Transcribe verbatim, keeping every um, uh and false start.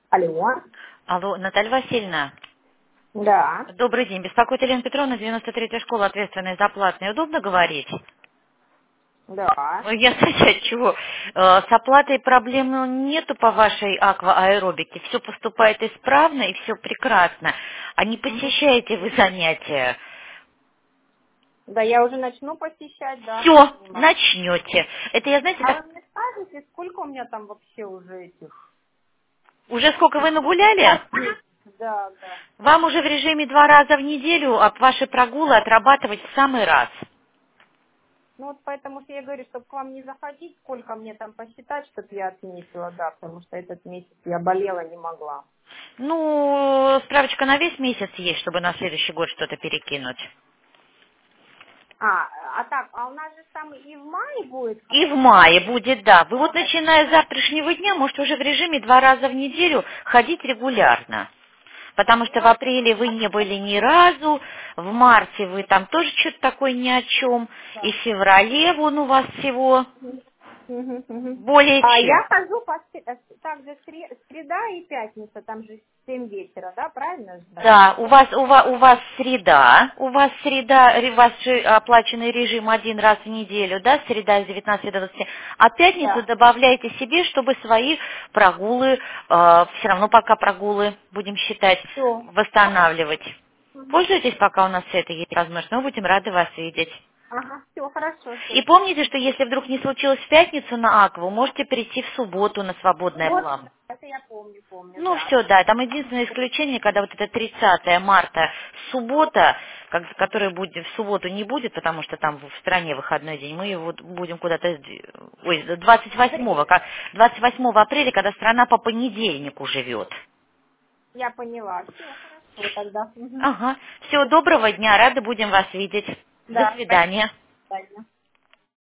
Алло. Алло, Наталья Васильевна. Да. Добрый день. Беспокоит Елена Петровна, девяносто третья школа, ответственная за платные. Удобно говорить? Да. Ну, я знаете, от чего? Э, С оплатой проблем нету по вашей аквааэробике. Все поступает исправно и все прекрасно. А не Мгм. посещаете вы занятия? Да, я уже начну посещать, да, Все, заниматься. начнете. Это я, знаете, А так... вы мне скажете, сколько у меня там вообще уже этих? Уже сколько вы нагуляли? Да, да. Вам уже в режиме два раза в неделю об ваши прогулы отрабатывать в самый раз. Ну вот поэтому что я говорю, чтобы к вам не заходить, сколько мне там посчитать, чтобы я отметила, да, потому что этот месяц я болела, не могла. Ну, справочка на весь месяц есть, чтобы на следующий год что-то перекинуть. А, а так, а у нас же там и в мае будет? И в мае будет, да. Вы вот А, начиная с завтрашнего дня можете уже в режиме два раза в неделю ходить регулярно. Потому что в ну, апреле вы не были ни разу, в марте вы там тоже что-то такое ни о чем, и в да. феврале вон у вас всего Мгм, мгм. более А чем. я хожу по сре- э, также сре- среда и пятница, там же семь вечера, да, правильно же? Да. Да, у вас, у вас, у вас среда, у вас среда, ре- ваш же оплаченный режим один раз в неделю, да, среда с девятнадцати до двадцати, а пятницу Да. добавляйте себе, чтобы свои прогулы, все равно пока прогулы, будем считать, Все. восстанавливать. Мгм. Пользуйтесь, пока у нас все это есть возможность, мы будем рады вас видеть. Ага, все, хорошо, И все. помните, что если вдруг не случилось в пятницу на Акву, можете перейти в субботу на свободное Вот, плавание. это я помню, помню, Ну да. все, да, там единственное исключение, когда вот это тридцатое марта, суббота, как- которая будет в субботу не будет, потому что там в стране выходной день, мы его будем куда-то, сд- ой, двадцать восьмого, как двадцать восьмого апреля, когда страна по понедельнику живет. Я поняла. Все, хорошо тогда. Мгм. Ага. Всего доброго дня, рады будем вас видеть. До Да, свидания. спасибо.